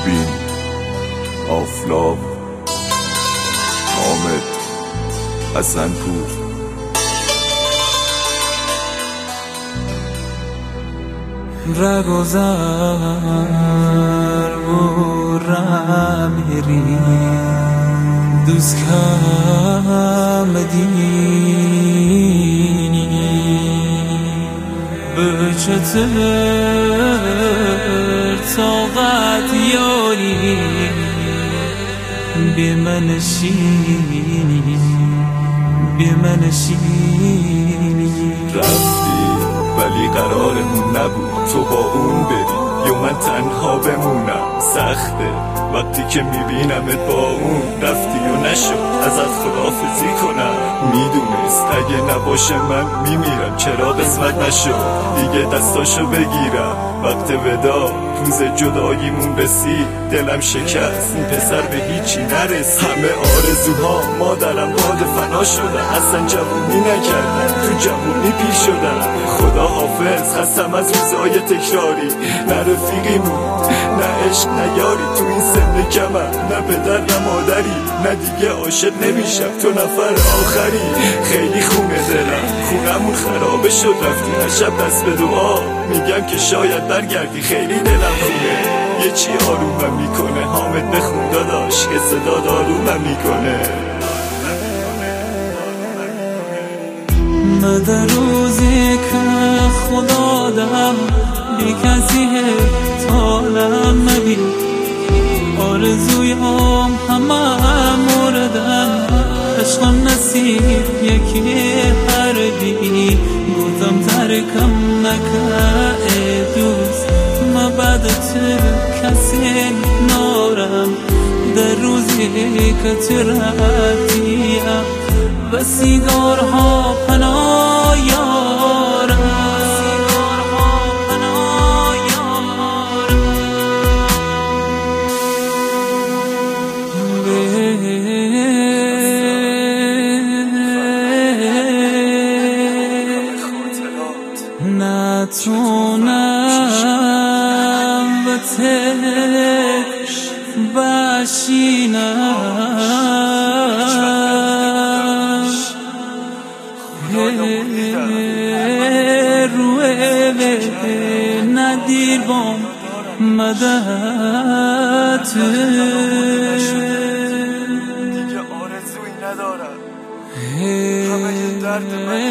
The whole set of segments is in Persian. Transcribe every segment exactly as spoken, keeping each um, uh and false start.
مبین، آفلاق، حامد، حسنپور. رگذر برم میری دوست کم دینی به چطور طاقت یاری بی منشینی بی منشینی. رفتی ولی قرارمون نبود تو با اون بری یا من تنها بمونم. سخته وقتی که میبینمت با اون رفتی و نشد ازت خداحافظی کنم. میدونست اگه نباشه من میمیرم، چرا قسمت نشد دیگه دستاشو بگیرم. وقت ودا روز جداییمون رسید دلم شکست، این پسر به هیچی نرسید. همه آرزوها مادرم باد فنا شدن، اصلا جوونی نکردن تو جوونی پیر شدن. خدا حافظ خستم از روزای تکراری، نه رفیقیمون نه عشق نه یاری تو این سن کمم، نه پدر نه مادری، نه دیگه عاشق نمیشم تو نفر آخری. خیلی خونه دلم خونمون خرابه شد رفتی هر شب دست به دعا میگم که شاید برگردی. خیلی دلم خونه یه چی آرومم میکنه، حامد بخون داداش که صدا دارومم میکنه. مده روزی که خدا دم بی کسی حالم مبین، آرزویم همه موردن عشقم نصیب یکی هر بی گفتم ترکم نکه دوست ما بعد تو کسی نارم. در روزی که تو رفتیم و سیگارها پناه یارم. نتونم به تش بشینم روی ندیر بام مدت دیگه آرزویی ندارم، همه درد من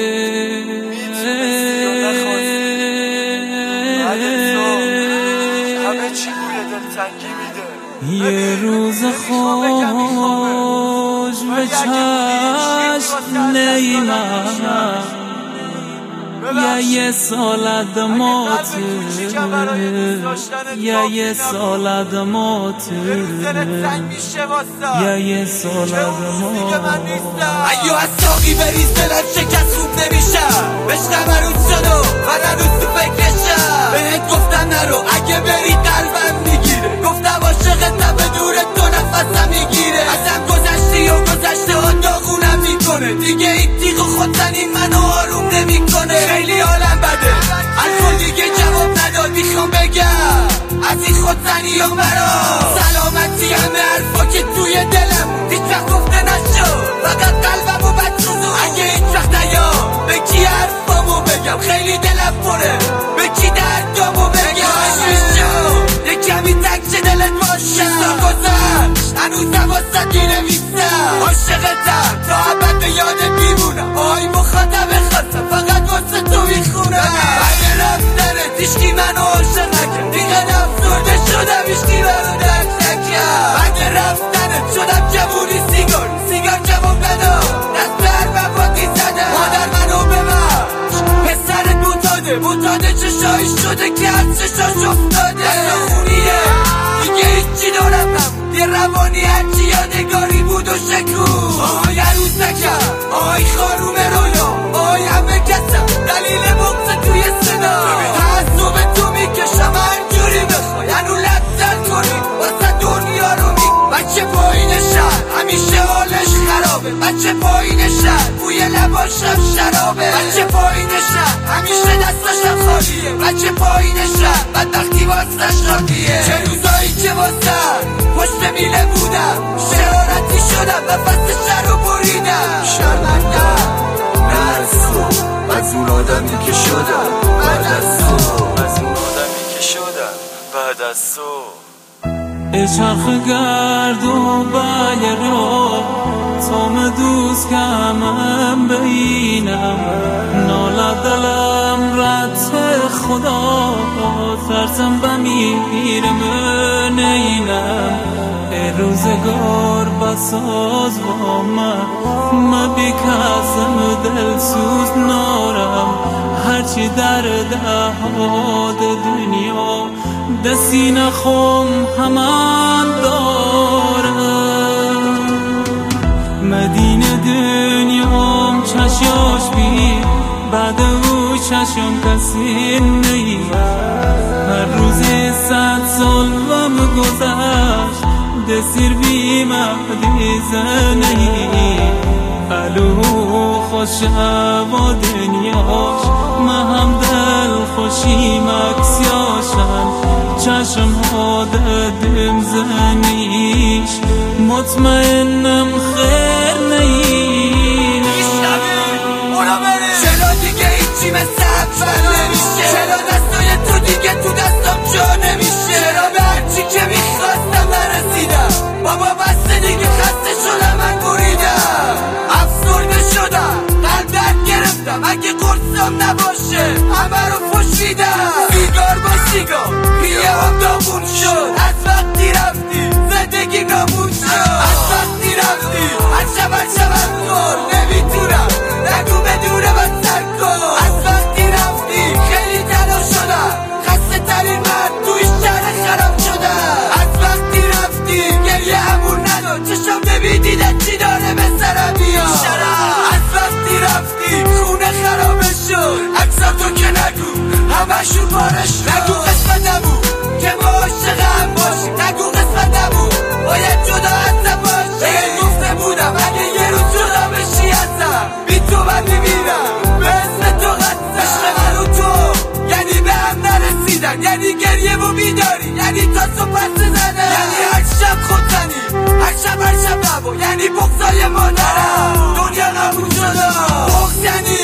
همه چی بوی دلتنگی میده. یه روز خوش به چشم نیمم یا یه سال دمات یا یه سال دمات یا یه سال دمات. ایو از ساقی بریز دلم شکست خوب نمیشم، عشقم عروض شد و من هنوز تو فکرشم. بهت گفتم نرو اگه بری قلبم میگیره، گفتم عاشقتم به دور تو نفسم میگیره. ازم گذشتی و گذشته ها داغونم میکنه، دیگه این تیغ و خودزنی منو آروم نمیکنه. خیلی حالم بده الکل دیگه جواب نداد، میخوام بگم از این خودزنی ها مرا سلامتی همه حرفا که توی دلم هیچ وقت گفته نشد، فقط قلبمو بدسوزون. اگه هیچ وقت نیا به کی حرفامو بگم، خیلی دلم پره به کی دردامو بگم. یه کمی تک چه دلت باشه سال گذشت هنوزم واسه دی نویسم. عاشقتم تا ابد به یاد میمونم، آی مخاطب خواستم فقط واسه تو میخونم. اگه رفتنت هیچکی منو عاشق نکرد، دیگه افسرده شدم هیچکی منو درک نکرد. اگه رفتنت شدم جوونی سیگار سیگار جواب نداد، دست به هر وفاقی زدم. مادر منو ببخش پسرت بوتاده بوتاده چشایش شده که از چشاش افتاده. دستا خونیه دیگه هیچی دارم نبود، یه روانی هرچی یادگاری بود و شکو. آی عروس نکرد آی خانوم رویا، آی همه کسم دلیل بغض توی صدا. تعصب تو میکشم هرجوری بخوای، هنو لبزن کنی واسه دنیا رو می. بچه پایین شهر همیشه حالش خرابه، بچه پایین شهر بوی لباشم شرابه. بچه پایین شهر همیشه دستاشم خالیه، بچه پایین شهر بدبختی واسش خالیه. چه روزایی که واسه دستو ای چرخ گرد و بای را تام دوست که همم بینم ناله دلم رد خدا ترسم بمیرم نینم ای روزگار بساز با من من بی کسم دل سوز نارم هرچی در دهاد دنیا دستی نخم همان دارم مدینه دنیام چشاش بی بعد او چشم کسی نیم هر روزی صد سال وم گذشت دستیر بی مهدی زنیم الو خوشه با دنیاش مهم دل خوشی مکسیاشم چشم ها ددم زنیش مطمئنم خیر نیم چرا دیگه هیچی مثل اول نمیشه چرا دستای تو دیگه تو دستم جا نمیشه چرا به هرچی که میخواستم نرسیدم بابا بسته دیگه خسته شدم من بریدم افسرده شدم قلب درد گرفتم اگه قرصم نباشه همه رو پشیدم سیگار با سیگار ریه هم داغون شد از وقتی رفتی زندگی نابود شد از وقتی رفتی هر شب هر شب خور نمیتونم نگو بدونه من سر کن از وقتی رفتی خیلی تنها شدم خسته ترین من توی شهر خراب شدم از وقتی رفتی گریه همون ندار چشم نمیدیدن چی داره به سرم بیاد از وقتی رفتی خونه خرابه شد اکثر تو که نگو همشون بارش نگو قسمت نبود که ما عاشق هم باشیم نگو قسمت نبود باید جدا ازم باشیم این گفته بودم اگه یه روز جدا بشی ازم بی تو من میمیرم به اسم تو قدسم عشق من و تو یعنی به هم نرسیدن یعنی گریه و بیداری یعنی تا صبح زدن یعنی هر شب خودزنی هر شب هر شب نبا یعنی بغضای مادرم دنیا نبود شده بغض یعنی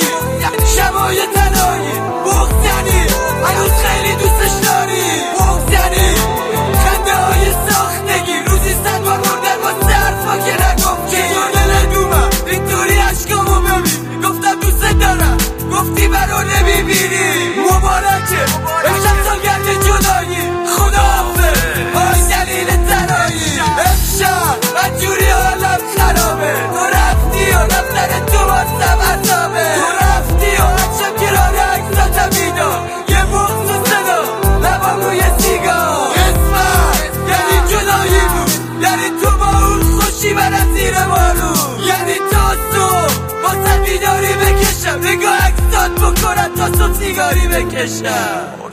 شبای تنهایی بغض یعنی هنوز خیلی دوستش داری بغض یعنی خنده های ساختگی روزی صد بار مردن با حرفا که نگفتی چطور دل دومم اینطوری عشقامو ببین گفتم دوست دارم گفتی منو نمیبینی مبارکه امشب سالگرد جدایی خداحافظ آی دلیل تنهایی امشب بدجوری حالم خرابه تو رفتی و رفتن تو واسم عذابه تو رفتی و هرشب کنار عکساتم میدار یه بغض و صدا لبام روی سیگار قسمت یعنی جدایی بود یعنی تو با اون خوشی برم زیر بارون یعنی تا صبح واسه بیداری بکشم نگاه عکسات بکنم تا صبح سیگاری بکشم